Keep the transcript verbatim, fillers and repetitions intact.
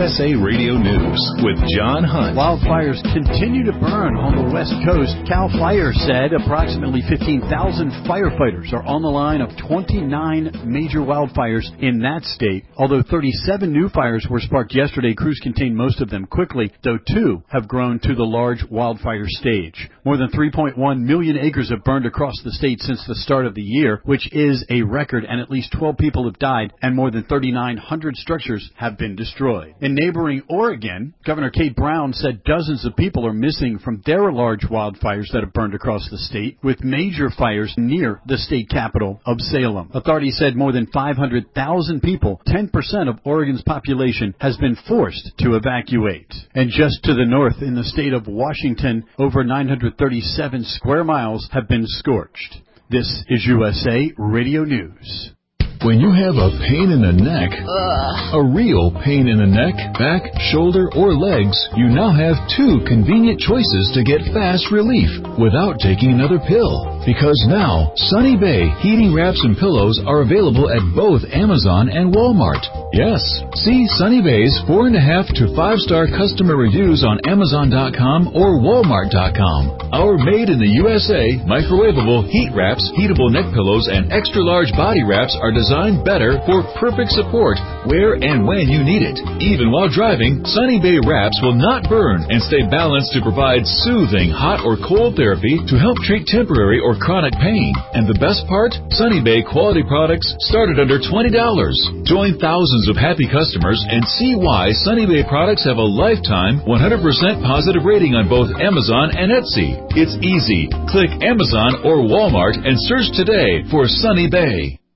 S A Radio News with John Hunt. Wildfires continue to burn on the West Coast. CAL FIRE said approximately fifteen thousand firefighters are on the line of twenty-nine major wildfires in that state. Although thirty-seven new fires were sparked yesterday, crews contained most of them quickly, though two have grown to the large wildfire stage. More than three point one million acres have burned across the state since the start of the year, which is a record, and at least twelve people have died and more than thirty-nine hundred structures have been destroyed. In neighboring Oregon, Governor Kate Brown said dozens of people are missing from their large wildfires that have burned across the state, with major fires near the state capital of Salem. Authorities said more than five hundred thousand people, ten percent of Oregon's population, has been forced to evacuate. And just to the north, in the state of Washington, over nine hundred thirty-seven square miles have been scorched. This is U S A Radio News. When you have a pain in the neck, Ugh. a real pain in the neck, back, shoulder, or legs, you now have two convenient choices to get fast relief without taking another pill. Because now, Sunny Bay heating wraps and pillows are available at both Amazon and Walmart. Yes, see Sunny Bay's four and a half to five star customer reviews on Amazon dot com or Walmart dot com. Our made in the U S A microwavable heat wraps, heatable neck pillows, and extra large body wraps are designed better for perfect support where and when you need it. Even while driving, Sunny Bay wraps will not burn and stay balanced to provide soothing hot or cold therapy to help treat temporary or chronic pain. And the best part? Sunny Bay quality products start at under twenty dollars. Join thousands of happy customers and see why Sunny Bay products have a lifetime one hundred percent positive rating on both Amazon and Etsy. It's easy. Click Amazon or Walmart and search today for Sunny Bay.